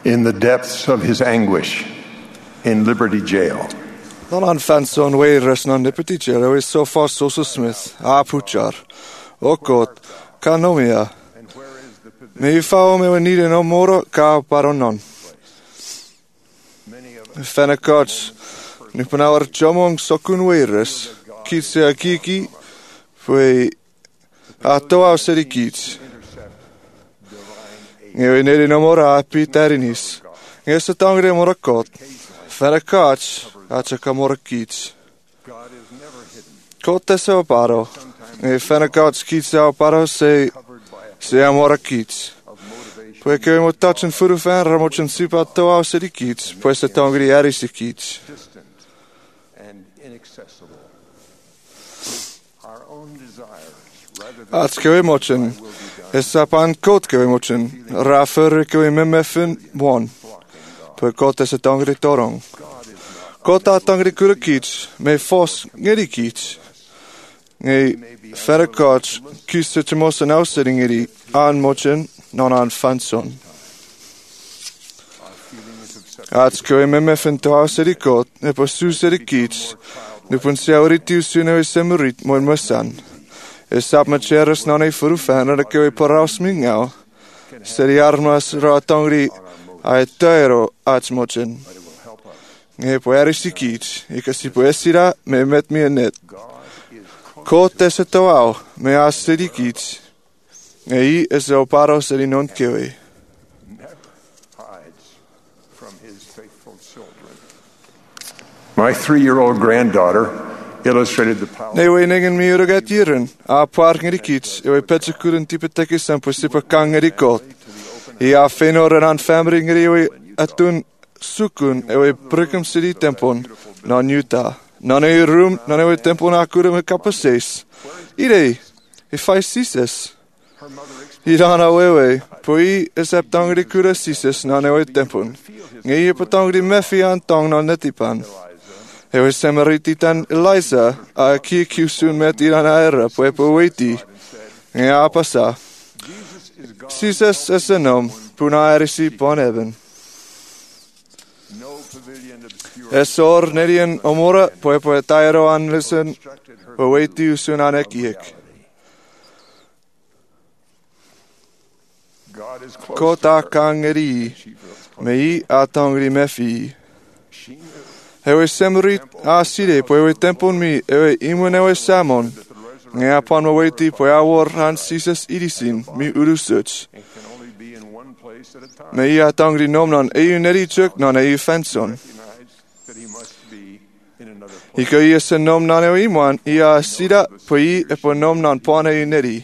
in the depths of his anguish in Liberty Jail. Non anfanson weiras non nepetichero is so far Sosa Smith, Puchar, Okot, Kanomia. Me fao me wanide no moro ka paronon. Fennekots, Nipanawar Jomong Sokun weiras, Kitse Akiki, Fue Atoa Seri Kits. Ngewe nede no mora Pitarinis. Ngewe sa tangre mora kot. Fennekots, Achaka mora Kits. Kot tese o paro. Ngewe Fennekots Kits o paro se amora Kits. Poi che mo touchen furu fan ramochen super toa Seri Kits. Poi sa tangre Arisi Kits. Kewe mochen, sapan kot kewe mochen, rafer kewe memefen one, per kot es tangri torong. Kota tangri kura kits, me fos ngeri kits. Nge verre kots, kies het mos en aussetting ngeri, aan mochen, non aan fanson. Kewe memefen toa seri kot, ne posu seri kits, nu pun seauri tiusu ne semurit moen masan. Sap met cheres non ei furufan dat ik paraus mingau. Seri armas ra tangri ai teiro atsmochen. Nge poerisi kits, ik asi poesira me met me net. Ko tese toau, me as seri kits. Nge I is o paro seri non kewe. My 3-year-old granddaughter illustrated the power. Nee, we negen mi urogat jiren. A paar ngeri kits, we petse kuren type tekis en posipa kang ngeri kot. Ja fenor en family ngeri we atun sukun we brukum city tempon na Utah. Na ne room, na ne tempon na kuren kapases. Ide, if I sises. Irana wewe, poi is ap tangri kura sises na ne tempon. Ngi patangri mefi an tang na netipan. He semerititan Eliza, a kiusun met iran aera, puepo weti. Ja pasa. Sises es a nom, puna erisi pon eben. Esor nedian omora, puepo etairo an listen, weti usun an ekiek. Kota kangeri, mei atangri mefi. Ewe semurit asire, po ewe tempon mi, ewe imun ewe samon. Nge apan maweti po awor han sises irisin, mi urusuts. Me I atangri nomnan EU neri chuk nan EU fanson. Iko I esen nomnan ewe imuan, I asira po I epo nomnan pon EU neri.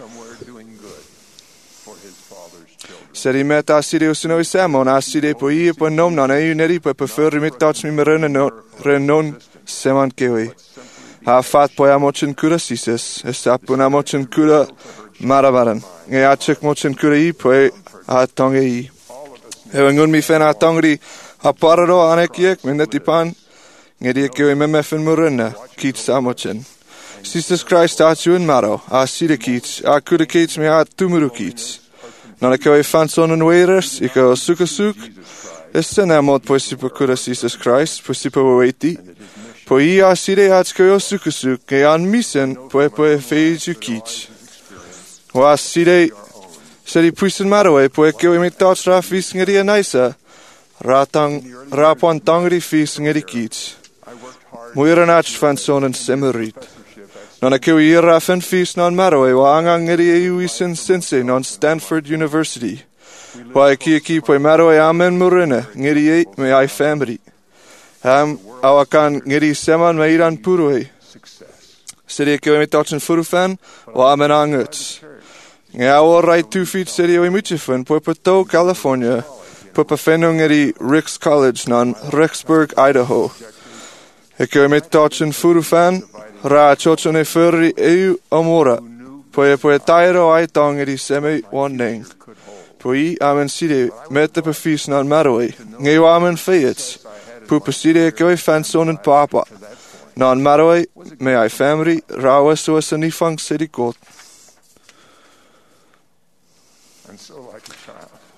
Seri met asire usuno I samon, asire po I epo nomnan EU neri po prefer mit touch mi renon seman kewe. Ha fat po amochen kura sises, esapun amochen kura marabaran. Nge achek mochen kura I po a tonge I. Ewengun mi fen a tongri a parado anekiek mindetipan. Nge die kewe memefen murena, kits amochen. Sises Christ atun maro, a sire kits, a kura kits me a tumuru kits. Non ik kewe fanson en weres, ik o sukasuk. Sen amot po sipa kura Jesus Christ, po sipa waweti. Po I asire atskeo sukasuk, ke an misen po feiju kits. O asire seri puisen marawe, po kewe me touch ra fis ngeri anaisa. Rapon tangri fis ngeri kits. Muiran ach fanson en semerit. Non kewe ira fen fis non marawe, wa angang ngeri isen sense non Stanford University. Wa ki po marawe amen murene, ngeri me ai family. Awakan ngeri seman me iran purwe. Seri kewe me touchen furufan, wa amen anguts. Nge awor right 2 feet seri we muchifun, po pato California, po pafeno ngeri Ricks College non Rexburg, Idaho. Kewe me touchen furufan, ra chochone furri EU amora. Po tairo ai tangeri seme wanding. Po I amen sire met de pefis nan marawe. Nge amen feyets. Po pesire kewe fanson en papa. Nan marawe me ai family rawe so as an ifang city kot.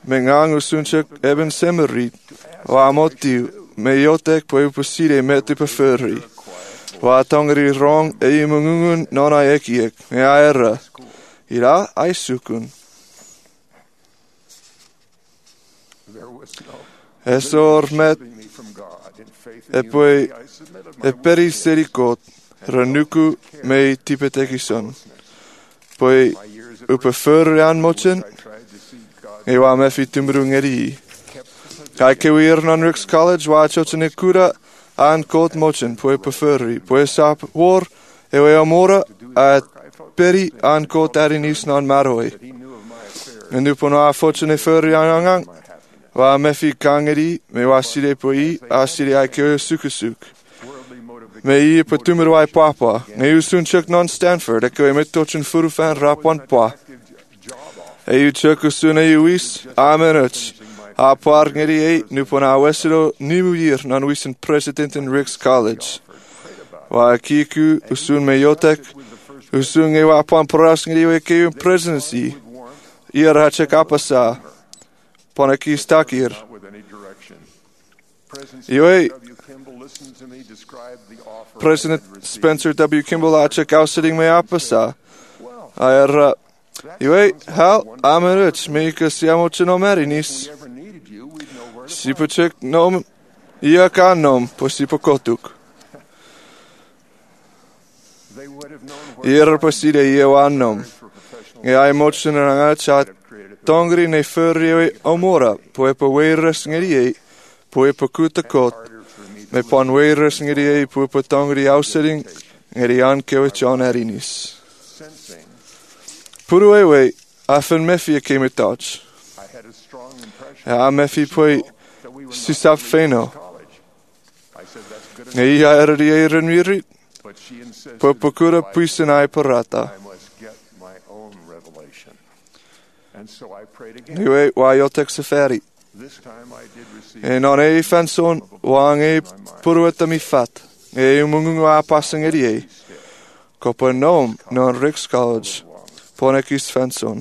mengang usunchak eben semerit. Wa motiu me yotek po upuside met upefurri. Wa tongri rong mungungun nona ekiek me aera. Ira aisukun. Esor met epoi eperi serikot ranuku me tipetekison. Poi upefurri an mochen ewa mefi tumrungeri. Kai kewir non Ricks College wa chochene kura an kot mochen poi upefurri. Poi sap war ewe amora at peri an kot arinis non maroi. En upono a fochene furri angang. Wa mefi kangeri me wa sire poi a sire ai keo sukusuk. Me I patumero ai papa. Ne usunchuk non Stanford e keo met tochen furufan rapwan pa. E chuk usun e uis amenuch. A par ngeri e nupona wesero nimu year non wisen president in Ricks College. Wa kiku usun me yotek usun e wa pan poras ngeri we keo presidency. Ia rachek apasa. Ponaki stakir. Ioi President Spencer W. Kimball achek ausering me apasa. Aer ioi hal ameruch me siamo chinomerinis. Sipochek nom ia kanom posipokotuk. Ier poside ia wanom. E ai mochen chat tongri ne furri omora poepa weiras ngeri poepa kutakot me pon weiras ngeri poepa tongri ausering ngeri ankewe John Arinis. Puru ewe afen mefi came touch. A mefi poi sisap feno. Ngei aerdi eiren miri poepa kura puisen ai parata. Iwe wa yotek safari. E non e fanson wang e purueta mi fat. E umungu a passing e. Kopa nom non Ricks College. Ponekis fanson.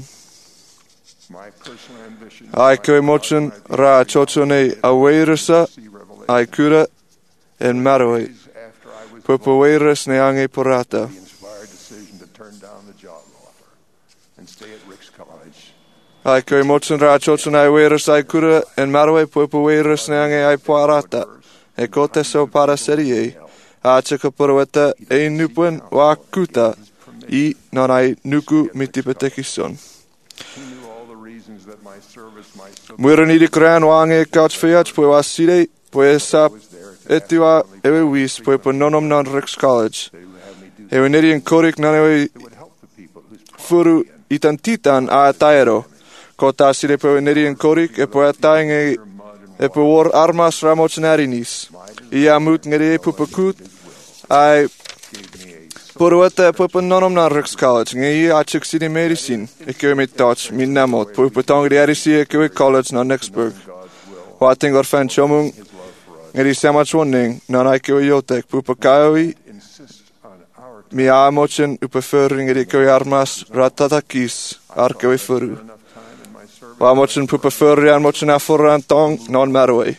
Ai koe mochen ra chochone a weirasa ai kura en maroi. Popa weiras ne ange porata. Ai koe mochen ra chochon ai weiras ai kura en marwe poepo weiras neange ai poarata. E kote so para serie. A chika porweta e nupuen wa kuta. I non ai nuku mitipetekison. Muira nidi kran wange couch fiat poe wa sire poe sap etiwa ewe wis poepo nonom non Ricks College. Ewe nidi en korik non ewe furu itan titan a taero. Kota sire po neri en korik e po ataing e po war armas ramocharinis. Ia mut ngeri pupakut ai poruata po nonom na Ricks College ngi a chik city medicine e ke met touch min namot po potongri arisi e ke college na Nexburg. Wating or fan chomung ngeri samach woning na ai ke yotek pupakawi mi a mochen upefering ngeri ke armas ratatakis arke furu. Wa mochen pupa furri an mochen aforan tong non marwe.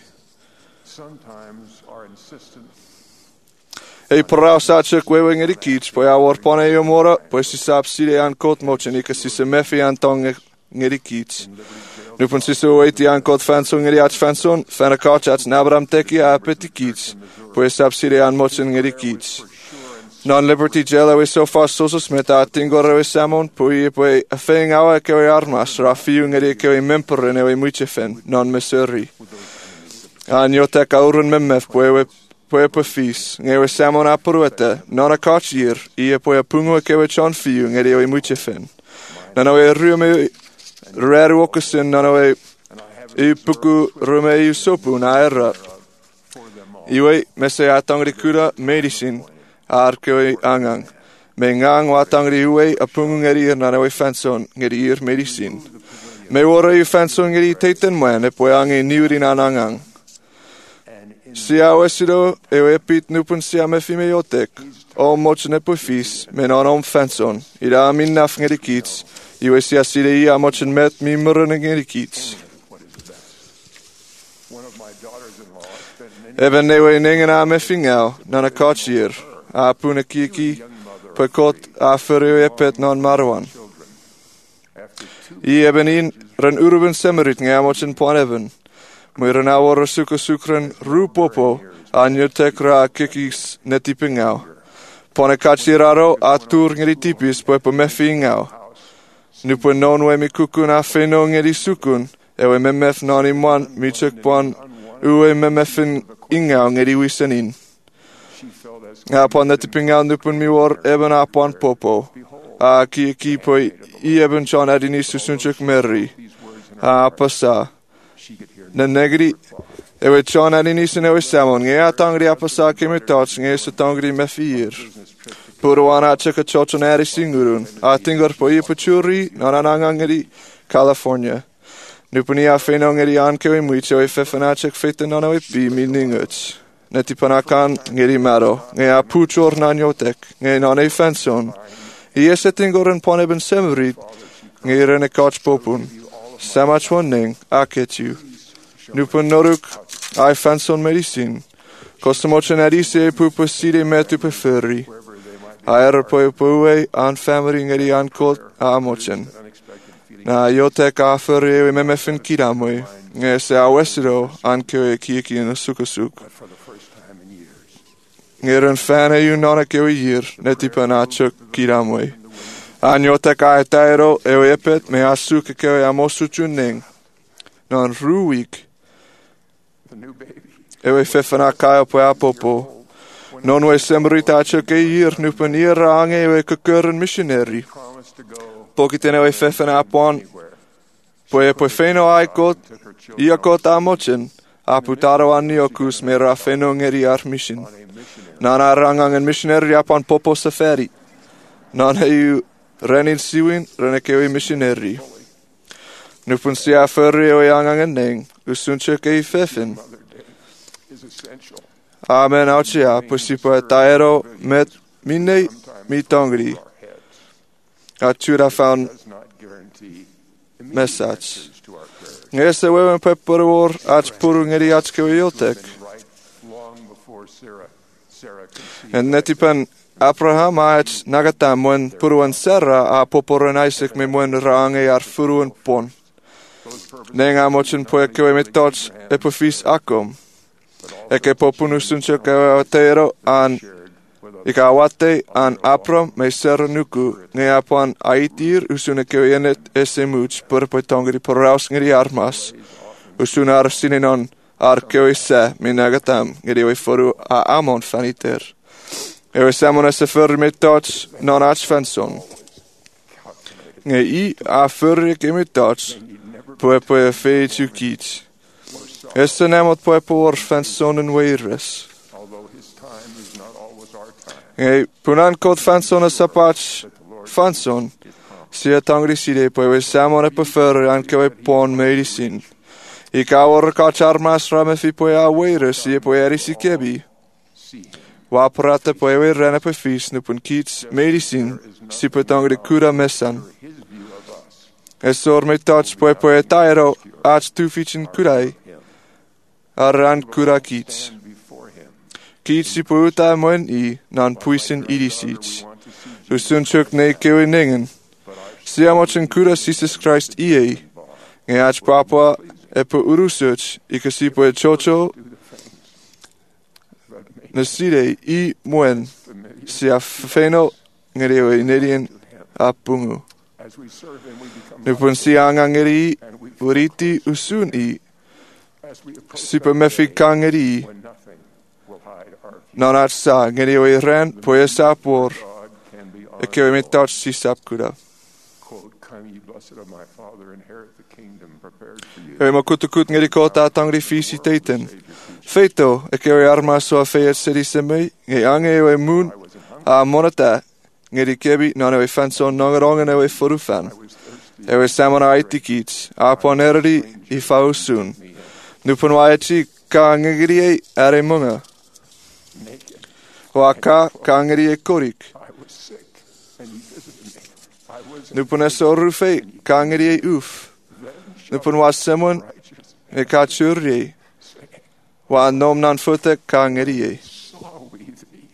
E porao sa chuk wewe ngeri kich po ya war pone yo mora po si sap sire an kot mochen ika si se mefi an tong ngeri kich. Nupon si se weiti an kot fanson ngeri ach fanson fana kach ach nabram teki a peti kich po sap sire an mochen ngeri kich. Non-Liberty Jail e so far soso smeta tingore e samon poi a feng awa ke armas ra fiu ngeri ke memper ne we muchefen non Missouri. An yotek aurun memef poi fis ngewe samon apurueta non a kachir I poi a pungo ke we chon fiu ngeri we muchefen. Nano e rume raru okusen nano e puku rume sopu na era. Iwe mese atangri kura medicine Arkeoi angang. Me ngang watangri uwe apungu ngeri na we fanson ngeri medicine. Me wora u fanson ngeri teiten man e poe ange niuri na angang. Sia wesido e pit nupun sia me fime yotek. O mochne pufis me non fanson. Ira min naf ngeri kits. Iwe sia sire I mochen met mi murren ngeri kits. Eben newe ningen a me fingau, nana kachir, a puna kiki, pekot a fureu epet non marwan. I eben in ren uruben semerit nge amochin pon eben. Mwy ren awor suka sukren ru popo, a nyotek ra kikis neti pingau. Pone kachir aro a tur ngeri tipis po mefi ingau. Nupo nonwe mi kukun a feno ngeri sukun, ewe memef noni man mi chuk pon uwe memefin ingau ngeri wisenin. A pon neti pingau nupun mi war eben a pon popo. A ki po I eben chon adini susunchuk meri. A pasa. Na negri ewe chon adini sunewe samon. Nge a tangri a pasa kemi tots nge sa tangri mefiir. Puro wana chika chochon eri singurun. A tingar po I pachuri nanananga ngeri California. Nupuni a feno ngeri ankewe muicho e fefenachek fete nanawe pi mi ninguts. Neti panakan ngeri maro. Nge a puchor nanyotek. Nge nane fenson. I tingoren pon eben semrit. Nge rene kach popun. Samach wonning. Aketu. Nupun noruk. Ai fenson medicin. Kostamochen adise pupa side metu peferi. Aer poe an family ngeri an kot amochen. Na yotek a fureu memefin kiramwe. Nge se a wesiro an kewe kieki in a sukasuk. Ngeren fane yu nona kewe yir neti panachuk kiramwe. An yotek a etairo ewe epet me asuke kewe amosu chuning. Non ruik. Ewe fefana kaya po apopo. Non we semrita chuk e yir nupen ira ange ewe kukuren missionary. Pokiten ewe fefana apon. Po feno ai kot. Ia kot amochen. Aputaro aniokus me ra feno ngeri ar mission. Nana rangangen missionary apon popo safari. Non heu renin siwin renekewe missionary. Nupun sia furri ewe angangen neng. Usunchuk e fefen. Amen auchia pusipo e taero met minei mi tongri. Atura found message. Ngese wewen pepperor ach puru ngeri ach keweyotek. En netipen Abraham ach nagatam mwen puruan Sarah a poporen Isaac me mwen range ar furuan pon. Nenga mochen poe kewe metoch epofis akom. Eke popunusun chuk ewe atero an ikawate an Abram me Sarah nuku nge apon aitir usun kewe yenet esemuch purpo tongri poraus ngeri armas. Usun ar sininon ar kewe se minagatam ngeri we foru a amon faniter. Ewe samon ese furri metoch non ach fanson. Nge I a furri ke metoch poe fe chukich. Este nemot poe por fanson en weiris. Nge punan kot fanson a sapach fanson. Sia tangri side poe we samon e prefer anke we pon medicin. I kawor kach armas rame fi poe a weiris I poe erisi kebi. Waprate poe we rene poe fis nupun kits medicin si poe tangri kura mesan. Esor me touch poe tairo ach tu fichin kurai. Aran kura kits. Kits si pouta moen I nan puisin idisich. Usun chuk ne kewe ningen. Siamochen kura Jesus Christ IE. Nge ach papa epo urusuch ikasi poe chocho. Naside I moen. Sia feno ngerewe inedien apungu. Nupun sianga ngeri uriti usun I. Sipa mefi kangeri. Nanat sa ngeri we ren poe sapor. Ekewe me touch si sapkura. Ewe makutukut ngeri kota tangri fisi teiten. Feito ekewe arma so afeet seri semei. Nge ange ewe moon a monata. Ngeri kebi nane we fanson nangerongen ewe forufan. Ewe samona aitikits. Apon erri I fausun. Nupun waichi ka ngeri are munga. Waka ka ngeri korik. Nupun esorufe ka ngeri uf. Nupun was semon e ka churri. Wa nom nan futek ka ngeri e. saw we thee,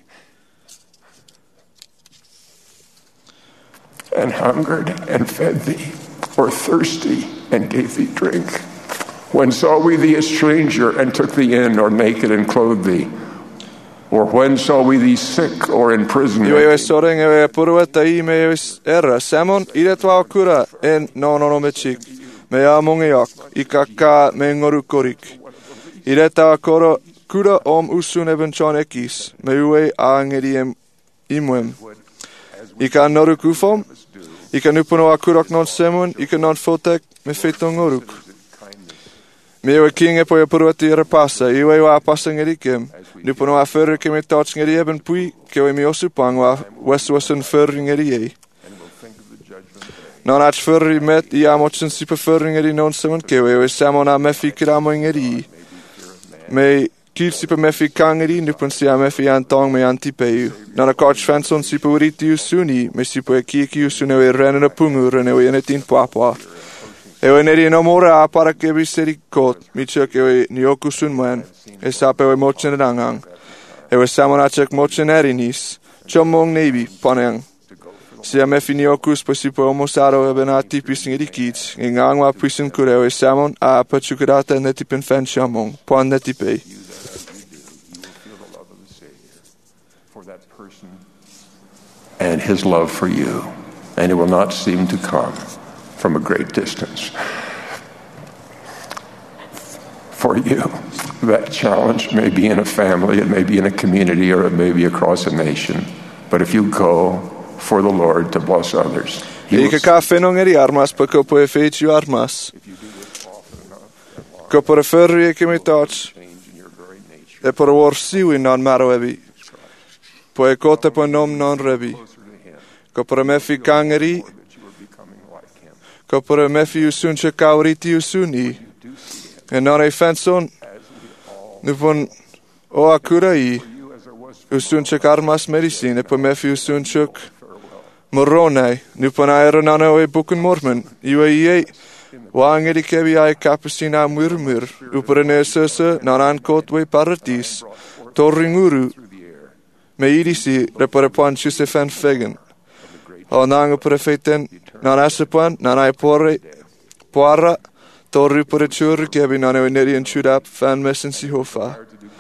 and hungered and fed thee, or thirsty and gave thee drink? When saw we thee a stranger and took thee in, or naked and clothed thee? Or when saw we thee sick or in prison? Iwe soreng ewe purueta I me era samon iretwa kura en no mechik. Me amongeok ikaka me ngoru korik. Ireta koro kura usun eben chon ekis. Me uwe angeri imwem. Ika noru kufom. Ika nupuno akurok non semon. Ika non fotek me fetong oruk. Me ewe kinge po purueta ira pasa. Iwe wa pasa ngeri kem. Nupuno a furre ke me tots ngeri eben pui. Ke we me osupang wa weswasen furre ngeri e. Non ach furri met I amotsen super furri ngeri non semon ke we samon a mefi kiramo ngeri. Me kiel super mefi kangeri nupun si a mefi antong me antipeu. Non a coach fanson super uriti usuni. Me super kieki usune we renen a pungur ne we netin papa. Ewe neri no mora a para ke bi seri kot. Mi chuk ewe nioku sun man. E sape we mochen rangang. Ewe samon a chuk mochen erinis. Chomong nebi panang. Si a mefi niokus po si po omosaro eben a tipis ngeri kits. Ngangwa puisen kure ewe samon a pachukurata netipen fan chamong. Pan netipe. And his love for you, and it will not seem to come from a great distance. For you, that challenge may be in a family, it may be in a community, or it may be across a nation. But if you go for the Lord to bless others, Ika ka fenongeri armas pa ko po e feitu armas. Ko por e furri e kemi tots. E por e war siwi non maro ebi. Po e kote po nom non rebi. Ko por e mefi kangeri. Ko por e mefi usun che kauriti usuni. E non e fenson. Nupon o akura I. Usun che armas medicine. E po mefi usun chuk. Moronai, nupon a eronano e bukun mormen. Iwe ie. Wangeri kebi ai kapusina murmur. Upere sese nan ankot we paradis. Torringuru. Me irisi repore pan chusefen fegen. O nanga prefeten nan asepan nan ai poara. Torri pore chur kebi nan e neri en chudap fan messen si hofa.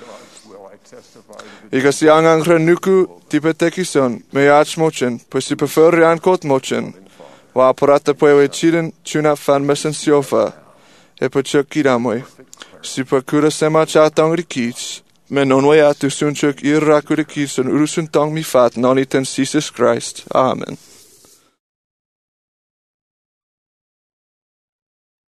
Ika si angang renuku tipe tekison me ach mochen, pues si preferri ankot mochen. Wa porata po ewe chiren chuna fan messen si hofa. E po chuk kiramoi. Si po kura sema chatang rikich. Men non we atu sun chuk irra kura kison urusun tong mi fat non iten Jesus Christ. Amen.